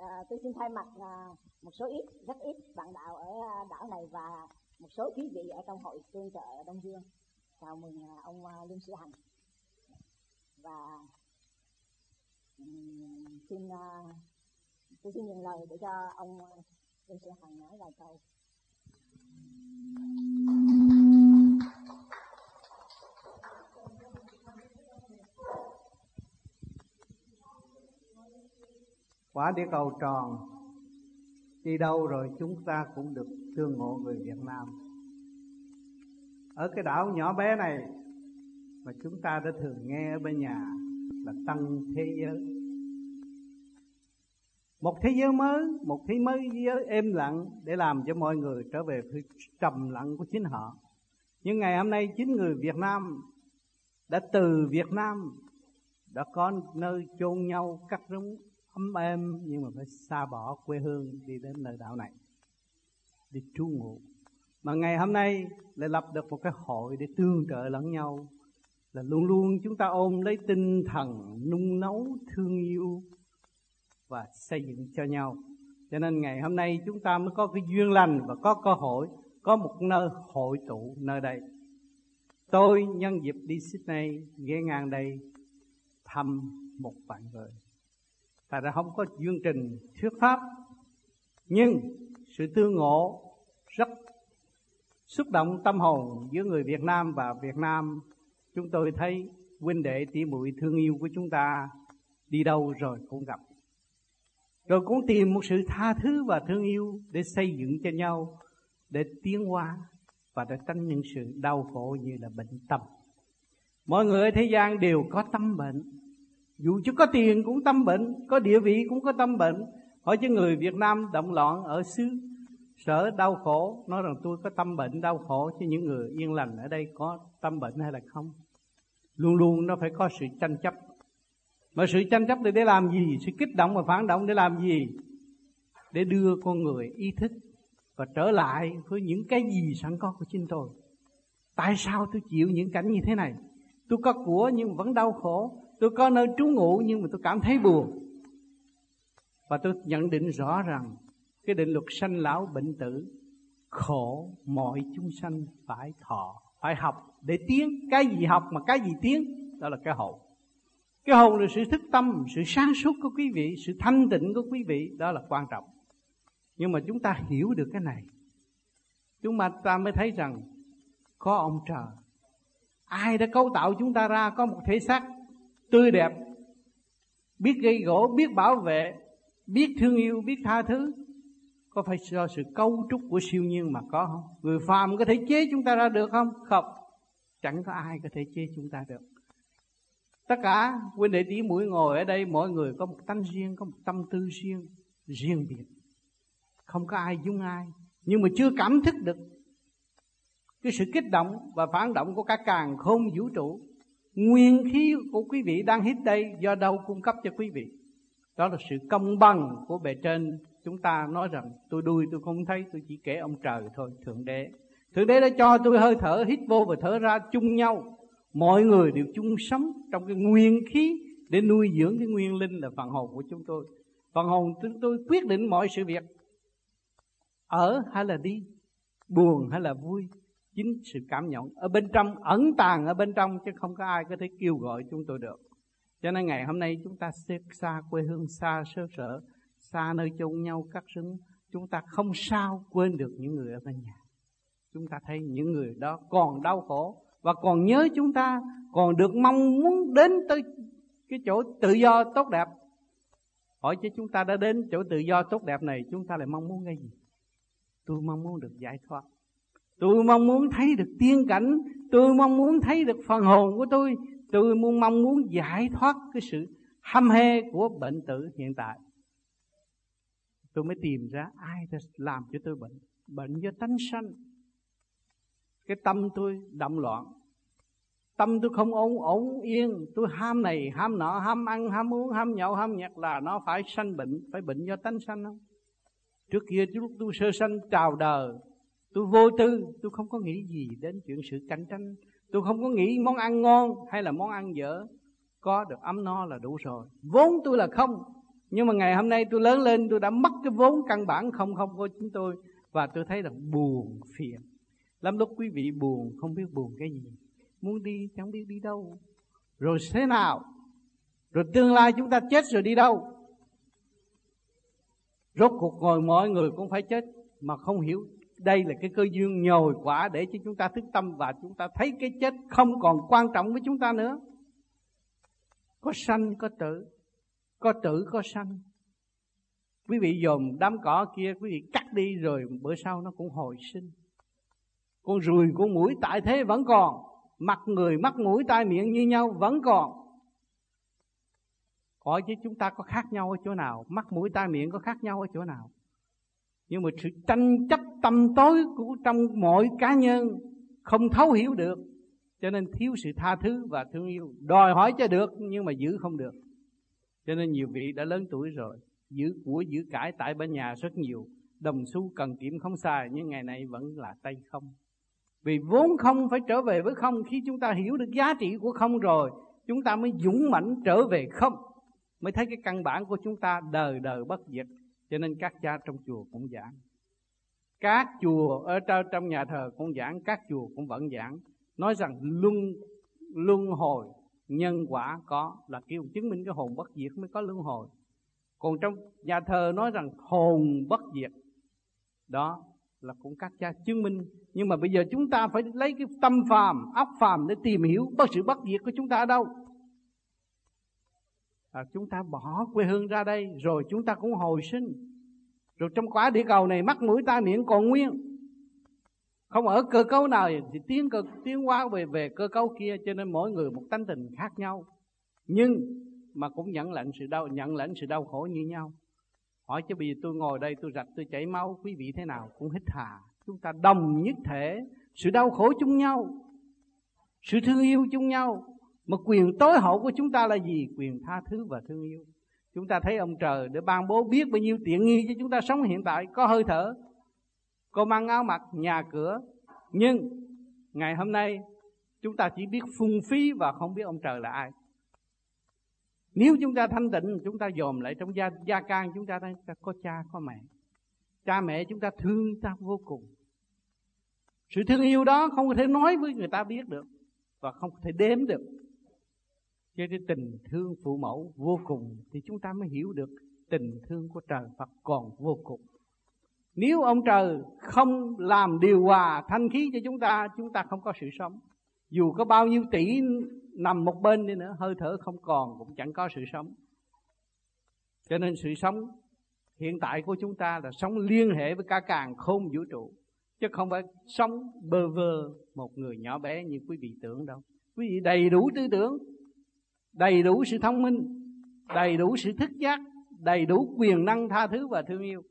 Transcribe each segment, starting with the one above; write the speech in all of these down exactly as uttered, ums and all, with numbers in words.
À, tôi xin thay mặt à, một số ít, rất ít bạn đạo ở đảo này và một số quý vị ở trong hội tương trợ Đông Dương chào mừng à, ông à, Lương Sĩ Hằng. Và um, xin à, tôi xin nhận lời để cho ông Lương Sĩ Hằng nói vài câu. Quả địa cầu tròn, đi đâu rồi chúng ta cũng được tương ngộ người Việt Nam. Ở cái đảo nhỏ bé này mà chúng ta đã thường nghe ở bên nhà là tân thế giới. Một thế giới mới, một thế mới giới êm lặng để làm cho mọi người trở về với trầm lặng của chính họ. Nhưng ngày hôm nay chính người Việt Nam đã từ Việt Nam đã có nơi chôn nhau cắt rúng ấm êm, nhưng mà phải xa bỏ quê hương đi đến nơi đảo này đi trú ngụ. Mà ngày hôm nay lại lập được một cái hội để tương trợ lẫn nhau, là luôn luôn chúng ta ôm lấy tinh thần nung nấu thương yêu và xây dựng cho nhau. Cho nên ngày hôm nay chúng ta mới có cái duyên lành và có cơ hội có một nơi hội tụ nơi đây. Tôi nhân dịp đi Sydney ghé ngang đây thăm một vài người. Tại ra không có chương trình thuyết pháp, nhưng sự tương ngộ rất xúc động tâm hồn giữa người Việt Nam và Việt Nam. Chúng tôi thấy huynh đệ tỷ muội thương yêu của chúng ta đi đâu rồi cũng gặp, rồi cũng tìm một sự tha thứ và thương yêu để xây dựng cho nhau, để tiến hóa và để tránh những sự đau khổ như là bệnh tâm. Mọi người ở thế gian đều có tâm bệnh, dù chứ có tiền cũng tâm bệnh, có địa vị cũng có tâm bệnh. Hỏi chứ người Việt Nam động loạn ở xứ sở đau khổ, nói rằng tôi có tâm bệnh đau khổ, chứ những người yên lành ở đây có tâm bệnh hay là không? Luôn luôn nó phải có sự tranh chấp. Mà sự tranh chấp để làm gì? Sự kích động và phản động để làm gì? Để đưa con người ý thức và trở lại với những cái gì sẵn có của chính tôi. Tại sao tôi chịu những cảnh như thế này? Tôi có của nhưng mà vẫn đau khổ. Tôi có nơi trú ngụ nhưng mà tôi cảm thấy buồn. Và tôi nhận định rõ rằng cái định luật sanh lão bệnh tử, khổ mọi chúng sanh phải thọ, phải học để tiến. Cái gì học mà cái gì tiến? Đó là cái hồn. Cái hồn là sự thức tâm, sự sáng suốt của quý vị, sự thanh tịnh của quý vị. Đó là quan trọng. Nhưng mà chúng ta hiểu được cái này, chúng ta mới thấy rằng có ông trời. Ai đã cấu tạo chúng ta ra có một thể xác tươi đẹp, biết gây gỗ, biết bảo vệ, biết thương yêu, biết tha thứ. Có phải do sự cấu trúc của siêu nhiên mà có không? Người phàm có thể chế chúng ta ra được không? Không. Chẳng có ai có thể chế chúng ta được. Tất cả huynh đệ tỷ muội ngồi ở đây, mỗi người có một tánh riêng, có một tâm tư riêng, riêng biệt. Không có ai giống ai. Nhưng mà chưa cảm thức được cái sự kích động và phản động của cả càn khôn vũ trụ. Nguyên khí của quý vị đang hít đây do đâu cung cấp cho quý vị? Đó là sự công bằng của bề trên. Chúng ta nói rằng tôi đuôi tôi không thấy, tôi chỉ kể ông trời thôi. Thượng đế Thượng đế đã cho tôi hơi thở, hít vô và thở ra chung nhau. Mọi người đều chung sống trong cái nguyên khí để nuôi dưỡng cái nguyên linh là phần hồn của chúng tôi. Phần hồn chúng tôi quyết định mọi sự việc, ở hay là đi, buồn hay là vui. Chính sự cảm nhận ở bên trong, ẩn tàng ở bên trong, chứ không có ai có thể kêu gọi chúng tôi được. Cho nên ngày hôm nay chúng ta xếp xa quê hương, xa sơ sở, xa nơi chôn nhau cắt rứng, chúng ta không sao quên được những người ở bên nhà. Chúng ta thấy những người đó còn đau khổ và còn nhớ chúng ta, còn được mong muốn đến tới cái chỗ tự do tốt đẹp. Hỏi chứ chúng ta đã đến chỗ tự do tốt đẹp này, chúng ta lại mong muốn cái gì? Tôi mong muốn được giải thoát, tôi mong muốn thấy được tiên cảnh, tôi mong muốn thấy được phần hồn của tôi, tôi muốn mong muốn giải thoát cái sự hăm hê của bệnh tử hiện tại. Tôi mới tìm ra ai đã làm cho tôi bệnh. Bệnh do tánh sanh. Cái tâm tôi động loạn, tâm tôi không ổn ổn yên, tôi ham này ham nọ, ham ăn ham uống, ham nhậu ham nhạc, là nó phải sanh bệnh. Phải bệnh do tánh sanh không? Trước kia lúc tôi sơ sanh chào đời, tôi vô tư, tôi không có nghĩ gì đến chuyện sự cạnh tranh. Tôi không có nghĩ món ăn ngon hay là món ăn dở. Có được ấm no là đủ rồi. Vốn tôi là không, Nhưng mà ngày hôm nay tôi lớn lên, tôi đã mất cái vốn căn bản không không của chúng tôi. Và tôi thấy rằng buồn phiền. Lắm lúc quý vị buồn, không biết buồn cái gì. Muốn đi, chẳng biết đi đâu. Rồi thế nào? Rồi tương lai chúng ta chết rồi đi đâu? Rốt cuộc ngồi mọi người cũng phải chết. Mà không hiểu đây là cái cơ duyên nhồi quả để cho chúng ta thức tâm. Và chúng ta thấy cái chết không còn quan trọng với chúng ta nữa. Có sanh có tử, có tử có sanh. Quý vị dòm đám cỏ kia, quý vị cắt đi rồi bữa sau nó cũng hồi sinh. Con ruồi, con muỗi tại thế vẫn còn. Mặt người, mắt mũi, tai miệng như nhau vẫn còn. Hỏi chứ chúng ta có khác nhau ở chỗ nào? Mắt mũi tai miệng có khác nhau ở chỗ nào? Nhưng mà sự tranh chấp tâm tối của trong mọi cá nhân không thấu hiểu được, cho nên thiếu sự tha thứ và thương yêu. Đòi hỏi cho được nhưng mà giữ không được. Cho nên nhiều vị đã lớn tuổi rồi, giữ của giữ cải tại bên nhà rất nhiều, đồng xu cần kiệm không xài, nhưng ngày nay vẫn là tay không. Vì vốn không phải trở về với không. Khi chúng ta hiểu được giá trị của không rồi, chúng ta mới dũng mãnh trở về không, mới thấy cái căn bản của chúng ta đời đời bất diệt. Cho nên các cha trong chùa cũng giảng, các chùa ở trong nhà thờ cũng giảng, các chùa cũng vẫn giảng, nói rằng luân luân hồi nhân quả có, là kêu chứng minh cái hồn bất diệt mới có luân hồi. Còn trong nhà thờ nói rằng hồn bất diệt, đó là cũng các cha chứng minh. Nhưng mà bây giờ chúng ta phải lấy cái tâm phàm, óc phàm để tìm hiểu bất sự bất diệt của chúng ta ở đâu. À, chúng ta bỏ quê hương ra đây rồi chúng ta cũng hồi sinh. Rồi trong quả địa cầu này mắt mũi tai miệng còn nguyên, không ở cơ cấu nào thì tiến cơ tiến hóa về về cơ cấu kia. Cho nên mỗi người một tánh tình khác nhau, nhưng mà cũng nhận lãnh sự đau nhận lãnh sự đau khổ như nhau. Hỏi chứ bây giờ tôi ngồi đây tôi rạch tôi chảy máu, quý vị thế nào cũng hít hà. Chúng ta đồng nhất thể, sự đau khổ chung nhau, sự thương yêu chung nhau. Mà quyền tối hậu của chúng ta là gì? Quyền tha thứ và thương yêu. Chúng ta thấy ông trời để ban bố biết bao nhiêu tiện nghi cho chúng ta sống hiện tại. Có hơi thở, có mang áo mặc, nhà cửa. Nhưng ngày hôm nay chúng ta chỉ biết phung phí và không biết ông trời là ai. Nếu chúng ta thanh tịnh, chúng ta dòm lại trong gia, gia can chúng ta, ta có cha có mẹ. Cha mẹ chúng ta thương ta vô cùng. Sự thương yêu đó không có thể nói với người ta biết được và không thể đếm được. Cho nên tình thương phụ mẫu vô cùng thì chúng ta mới hiểu được tình thương của trời Phật còn vô cùng. Nếu ông trời không làm điều hòa thanh khí cho chúng ta, chúng ta không có sự sống. Dù có bao nhiêu tỷ nằm một bên đi nữa, hơi thở không còn cũng chẳng có sự sống. Cho nên sự sống hiện tại của chúng ta là sống liên hệ với cả càn khôn vũ trụ, chứ không phải sống bơ vơ một người nhỏ bé như quý vị tưởng đâu. Quý vị đầy đủ tư tưởng, đầy đủ sự thông minh, đầy đủ sự thức giác, đầy đủ quyền năng tha thứ và thương yêu.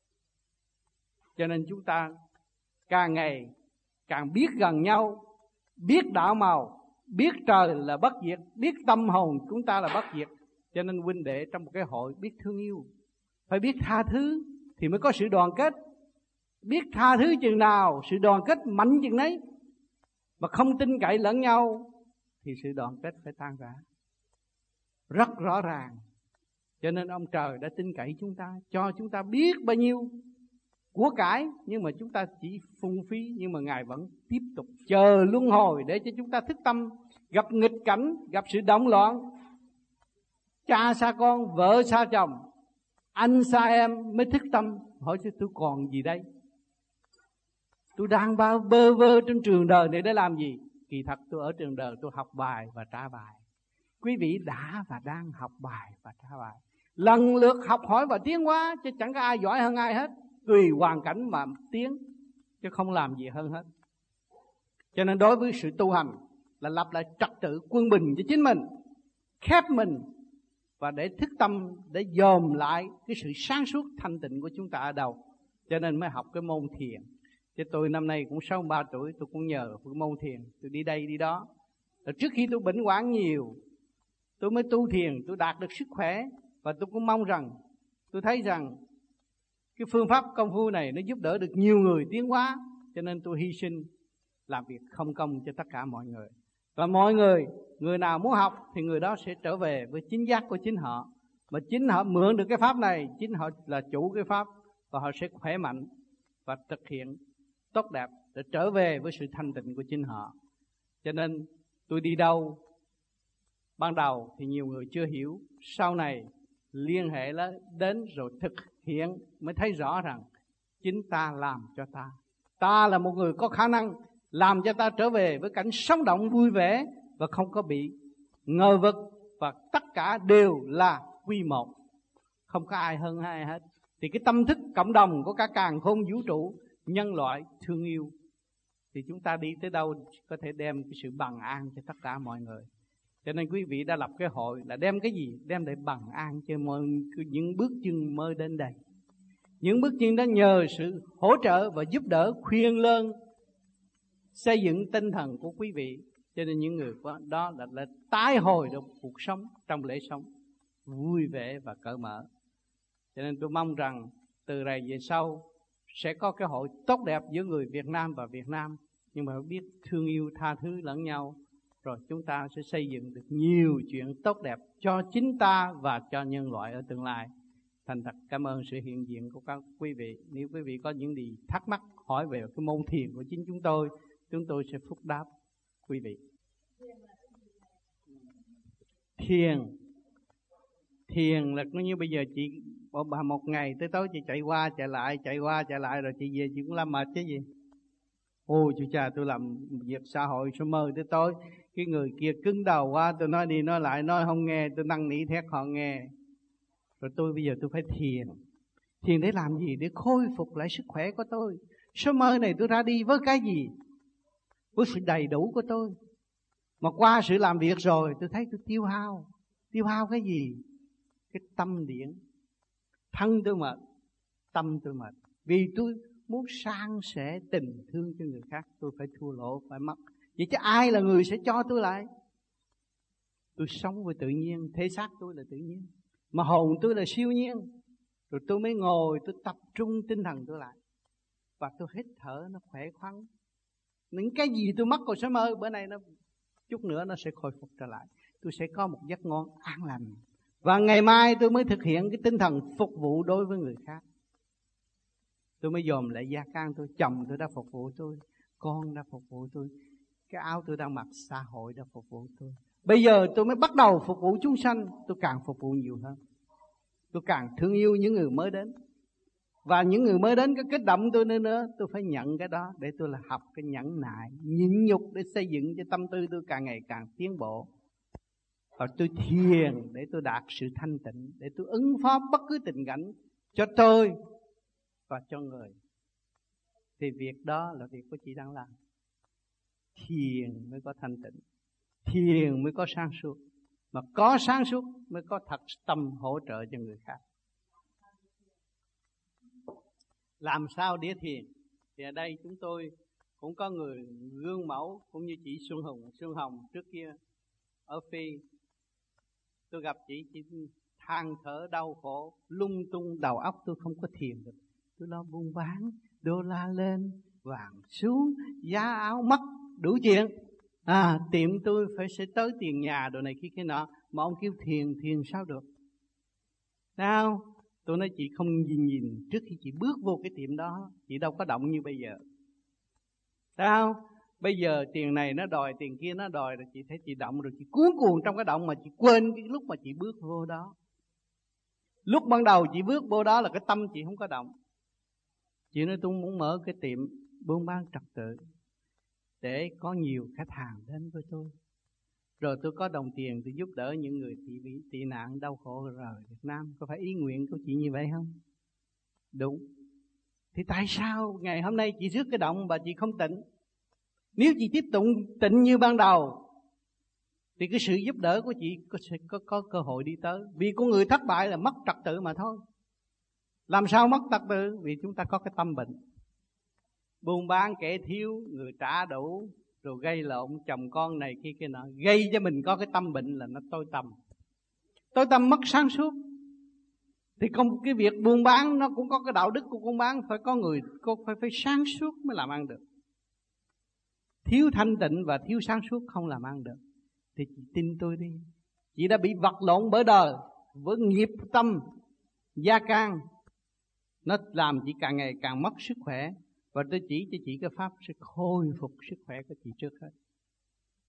Cho nên chúng ta càng ngày càng biết gần nhau, biết đạo màu, biết trời là bất diệt, biết tâm hồn chúng ta là bất diệt. Cho nên huynh đệ trong một cái hội biết thương yêu, phải biết tha thứ thì mới có sự đoàn kết. Biết tha thứ chừng nào, sự đoàn kết mạnh chừng đấy. Mà không tin cậy lẫn nhau thì sự đoàn kết phải tan rã. Rất rõ ràng. Cho nên ông trời đã tin cậy chúng ta, cho chúng ta biết bao nhiêu của cải, nhưng mà chúng ta chỉ phung phí. Nhưng mà Ngài vẫn tiếp tục chờ luân hồi để cho chúng ta thức tâm. Gặp nghịch cảnh, gặp sự động loạn, cha xa con, vợ xa chồng, anh xa em mới thức tâm. Hỏi chứ tôi còn gì đây? Tôi đang bao bơ vơ trên trường đời này để làm gì? Kỳ thật tôi ở trường đời tôi học bài và trả bài. Quý vị đã và đang học bài và trả bài, lần lượt học hỏi và tiến hóa, chứ chẳng có ai giỏi hơn ai hết. Tùy hoàn cảnh mà tiến, chứ không làm gì hơn hết. Cho nên đối với sự tu hành là lập lại trật tự quân bình cho chính mình, khép mình, và để thức tâm, để dòm lại cái sự sáng suốt thanh tịnh của chúng ta ở đâu. Cho nên mới học cái môn thiền. Chứ tôi năm nay cũng sáu mươi ba tuổi, tôi cũng nhờ cái môn thiền. Tôi đi đây đi đó. Rồi trước khi tôi bệnh hoạn nhiều, tôi mới tu thiền, tôi đạt được sức khỏe. Và tôi cũng mong rằng, tôi thấy rằng cái phương pháp công phu này nó giúp đỡ được nhiều người tiến hóa. Cho nên tôi hy sinh làm việc không công cho tất cả mọi người. Và mọi người, người nào muốn học thì người đó sẽ trở về với chính giác của chính họ. Mà chính họ mượn được cái pháp này, chính họ là chủ cái pháp, và họ sẽ khỏe mạnh và thực hiện tốt đẹp để trở về với sự thanh tịnh của chính họ. Cho nên tôi đi đâu, ban đầu thì nhiều người chưa hiểu, sau này liên hệ đến rồi thực hiện mới thấy rõ rằng chính ta làm cho ta. Ta là một người có khả năng làm cho ta trở về với cảnh sống động vui vẻ và không có bị ngờ vực, và tất cả đều là quy một, không có ai hơn ai hết. Thì cái tâm thức cộng đồng của cả càn khôn vũ trụ, nhân loại thương yêu, thì chúng ta đi tới đâu có thể đem cái sự bằng an cho tất cả mọi người. Cho nên quý vị đã lập cái hội là đem cái gì? Đem để bằng an cho mọi những bước chân mới đến đây. Những bước chân đó nhờ sự hỗ trợ và giúp đỡ khuyên lơn, xây dựng tinh thần của quý vị. Cho nên những người đó là, là tái hồi được cuộc sống trong lễ sống vui vẻ và cởi mở. Cho nên tôi mong rằng từ này về sau sẽ có cái hội tốt đẹp giữa người Việt Nam và Việt Nam, nhưng mà biết thương yêu tha thứ lẫn nhau, rồi chúng ta sẽ xây dựng được nhiều chuyện tốt đẹp cho chính ta và cho nhân loại ở tương lai. Thành thật cảm ơn sự hiện diện của các quý vị. Nếu quý vị có những gì thắc mắc hỏi về cái môn thiền của chính chúng tôi, chúng tôi sẽ phúc đáp quý vị. Thiền Thiền là như bây giờ chị một ngày tới tối chị chạy qua chạy lại, chạy qua chạy lại, rồi chị về chị cũng làm mệt chứ gì. Ôi chú cha, tôi làm việc xã hội số mơ tới tối, cái người kia cứng đầu quá, tôi nói đi nói lại nói không nghe, tôi năn nỉ thét họ nghe. Rồi tôi bây giờ tôi phải thiền. Thiền để làm gì? Để khôi phục lại sức khỏe của tôi. Số mơ này tôi ra đi với cái gì? Với sự đầy đủ của tôi. Mà qua sự làm việc rồi tôi thấy tôi tiêu hao. Tiêu hao cái gì? Cái tâm điển. Thân tôi mệt, tâm tôi mệt. Vì tôi muốn san sẻ tình thương cho người khác, tôi phải thua lỗ, phải mất. Vậy chứ ai là người sẽ cho tôi lại? Tôi sống với tự nhiên, thể xác tôi là tự nhiên, mà hồn tôi là siêu nhiên. Rồi tôi mới ngồi, tôi tập trung tinh thần tôi lại, và tôi hít thở nó khỏe khoắn. Những cái gì tôi mất còn sẽ mơ, bữa nay nó chút nữa nó sẽ khôi phục trở lại. Tôi sẽ có một giấc ngon an lành. Và ngày mai tôi mới thực hiện cái tinh thần phục vụ đối với người khác. Tôi mới dòm lại gia can tôi, chồng tôi đã phục vụ tôi, con đã phục vụ tôi, cái áo tôi đang mặc xã hội đã phục vụ tôi. Bây giờ tôi mới bắt đầu phục vụ chúng sanh, tôi càng phục vụ nhiều hơn. Tôi càng thương yêu những người mới đến. Và những người mới đến có kích động tôi nữa nữa, tôi phải nhận cái đó để tôi là học cái nhẫn nại, nhịn nhục để xây dựng cho tâm tư tôi càng ngày càng tiến bộ. Và tôi thiền để tôi đạt sự thanh tịnh, để tôi ứng phó bất cứ tình cảnh cho tôi và cho người. Thì việc đó là việc của chị đang làm. Thiền mới có thanh tịnh, thiền mới có sáng suốt, mà có sáng suốt mới có thật tâm hỗ trợ cho người khác. Làm sao để thiền? Thì ở đây chúng tôi cũng có người gương mẫu, cũng như chị Xuân Hồng, Xuân Hồng trước kia ở Phi. Tôi gặp chị, chị than thở đau khổ, lung tung đầu óc, tôi không có thiền được. Tôi lo buôn bán, đô la lên, vàng xuống, giá áo mất, đủ chuyện. À, tiệm tôi phải sẽ tới tiền nhà, đồ này kia kia nọ. Mà ông kêu thiền, thiền sao được? Nào, tôi nói chị không nhìn nhìn, trước khi chị bước vô cái tiệm đó, chị đâu có động như bây giờ. Sao? Bây giờ tiền này nó đòi, tiền kia nó đòi, rồi chị thấy chị động, rồi chị cuốn cuồng trong cái động mà chị quên cái lúc mà chị bước vô đó. Lúc ban đầu chị bước vô đó là cái tâm chị không có động. Chị nói tôi muốn mở cái tiệm buôn bán trật tự để có nhiều khách hàng đến với tôi. Rồi tôi có đồng tiền tôi giúp đỡ những người tị, tị nạn đau khổ rời Việt Nam. Có phải ý nguyện của chị như vậy không? Đúng. Thì tại sao ngày hôm nay chị rước cái động và chị không tịnh? Nếu chị tiếp tục tịnh như ban đầu thì cái sự giúp đỡ của chị có, sẽ có, có cơ hội đi tới. Vì con người thất bại là mất trật tự mà thôi. Làm sao mất trật tự? Vì chúng ta có cái tâm bệnh. Buôn bán kẻ thiếu, người trả đủ, rồi gây lộn chồng con này kia kia nọ, gây cho mình có cái tâm bệnh là nó tối tâm. Tối tâm mất sáng suốt. Thì không, cái việc buôn bán nó cũng có cái đạo đức của buôn bán, phải có người có phải phải sáng suốt mới làm ăn được. Thiếu thanh tịnh và thiếu sáng suốt không làm ăn được. Thì chị tin tôi đi, chị đã bị vật lộn bởi đời, với nghiệp tâm gia can, nó làm chị càng ngày càng mất sức khỏe. Và tôi chỉ cho chị cái pháp sẽ khôi phục sức khỏe của chị trước hết.